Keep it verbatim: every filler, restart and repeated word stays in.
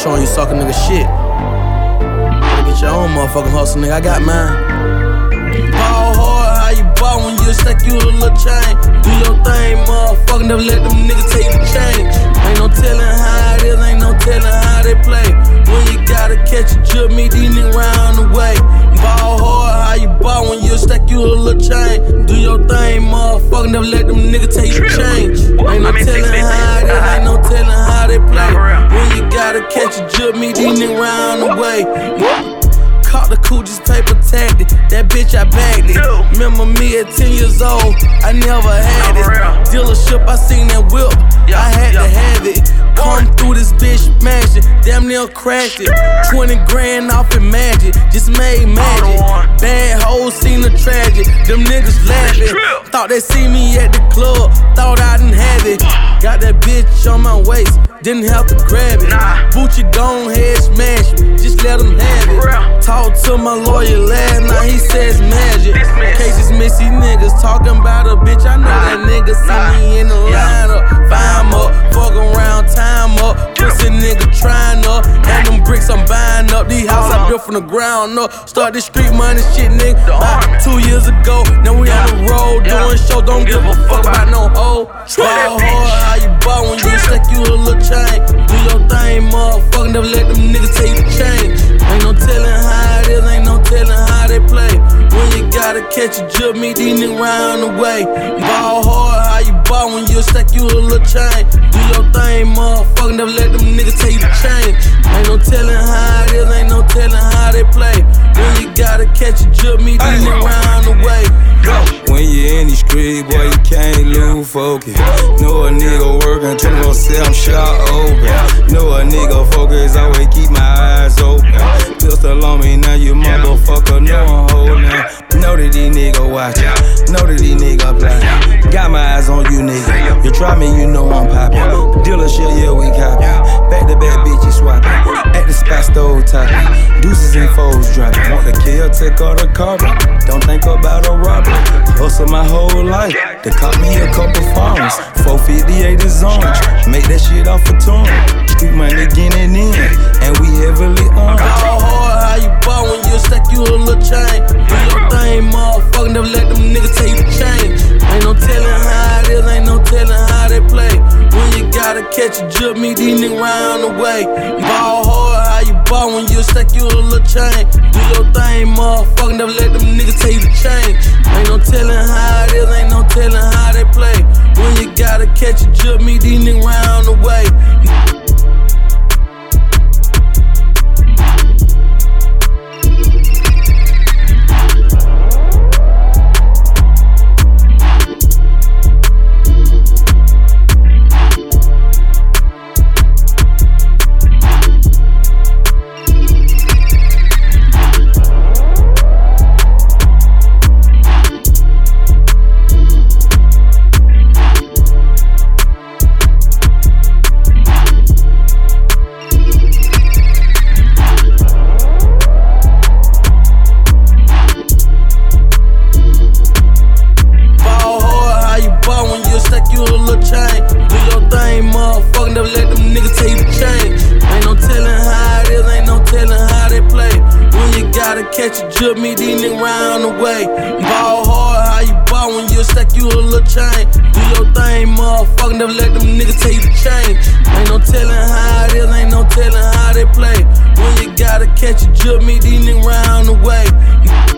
showing you sucker nigga shit. Better get your own motherfucking hustle, nigga. I got mine. Ball hard, how you ball when you stack you a little chain. Do your thing, motherfucker. Never let them niggas take the change. Ain't no telling how it is, ain't no telling how they play. When you gotta catch a jump, me these niggas round the way. Ball hard, how you ball when you stack you a little chain. Do your thing, motherfucker. Never let them niggas take the change. Ain't no telling how it is, ain't no telling how they play. When you gotta catch a jump, me these niggas round the way. Caught the Coogis paper tagged it. That bitch, I bagged it. Remember me at ten years old, I never had it. Dealership, I seen that whip, I had to have it. Come through this bitch, smash it, damn near crashed it. twenty grand off in magic, just made magic. Bad hoes seen the tragic, them niggas laughing. Thought they see me at the club, thought I didn't have it. Got that bitch on my waist, didn't have to grab it. Gucci gon' head smash it, just let them have it. Talked to my lawyer last night, he says magic. Cases miss these niggas talking about a bitch, I know that nigga see me in the lineup. Fine up, fuck around, time up. Pussy nigga trying up, and them bricks I'm buying up. These houses I built from the ground up. Start this street money shit, nigga, about two years ago. Now we on the road doing show, don't give a fuck about no hoe. Ball hard, how you ball when you stack you a little chain. Do your thing, motherfucker, never let them niggas take the change. Ain't no telling how it is, ain't no telling how they play. When you gotta catch a jump, me these niggas round the way. Ball hard, how you ball when you stack you a little chain. Do your thing, motherfucker, never let them niggas take the change. Ain't no telling how it is, ain't no telling how they play. When you gotta catch a jump, me these niggas round the way. When you in the street, boy, you can't lose focus. Know a nigga working twenty-four seven, shot open. Know a nigga focus, always keep my eyes open. Pistol on me, now you motherfucker know I'm holding. Know that these niggas watching, know that these niggas plotting. Got my eyes on you, nigga. You try me, you know I'm popping. Dealership, yeah, we copy. Back to back, bitch, you swapping. At the spot, stove topping. Deuces and foes dropping. Want to kill, take all the carbon. Don't think about a robbery. Hustle my whole life. They caught me a couple phones. four fifty-eight is orange. Make that shit off a tune. Street money getting in, and we heavily on. Ball hard, how you ball when you stack you a little chain. Do your thing, motherfucker, never let them niggas take the change. Ain't no telling how it is, ain't no telling how they play. When you gotta catch a jump, me these niggas round the way. Ball hard, how you ball when you stack you a little chain. Do your thing, motherfucker, never let them niggas take the change. Ain't no telling how it is, ain't no telling how they play. When you gotta catch a jump, me these niggas round the way. Catch a jump, me these niggas round the way. Ball hard, how you ball when you stack you a little chain. Do your thing, motherfucker, never let them niggas take the change. Ain't no telling how it is, ain't no telling how they play. When you gotta catch a jump, me these niggas round the way.